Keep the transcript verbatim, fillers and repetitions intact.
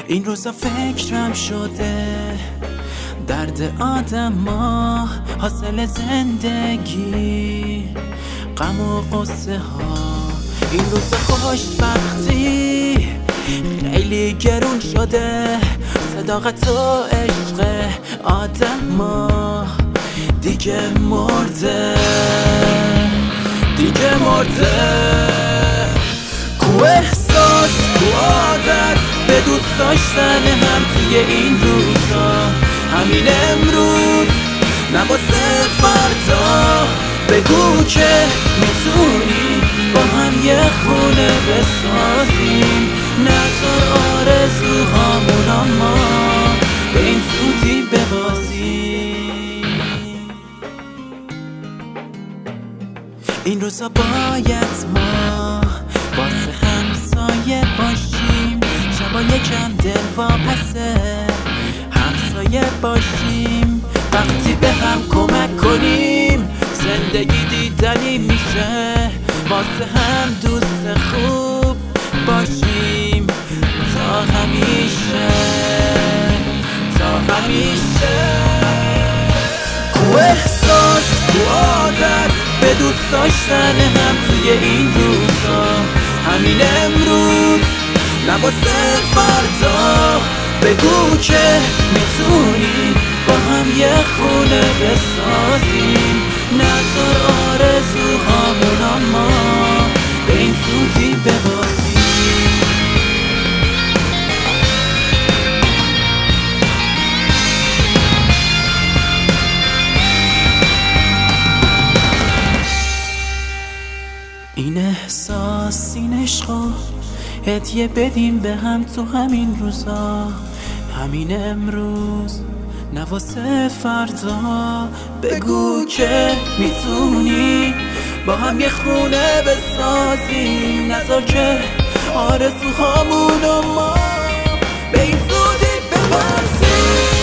این روزا فکرم شده درد آدما حاصل زندگی، غم و قصه ها. این روزا خوشبختی خیلی گرون شده، صداقت و عشق آدما دیگه مرده، دیگه مرده. کو احساس، کو عادت به دوست داشتن هم توی این روزا، همین امروز نواسه فردا. بگو که میتونی با هم یه خونه بسازیم، نذار آرزوهامون اما به این زودی ببازیم. این روزا باید ما واسه همسایه باشیم، شبا یکم دل واپسه همسایه باشیم. وقتی به هم کمک کنیم زندگی دیدنی میشه، واسه هم دوست خوب باشیم تا همیشه، تا همیشه. کو احساس، کو عادت به دوست داشتن هم توی این روزا، همین امروز نواسه فردا. بگو که میتونی با هم یه خونه بسازیم، نذار آرزوهامون اما به این زودی ببازیم. این احساس، این عشقو هدیه بدیم به هم تو همین روزا، همین امروز نواسه فردا. بگو که میتونی با هم یه خونه بسازیم، نذار که آرزوهامون ما به این زودی ببازیم.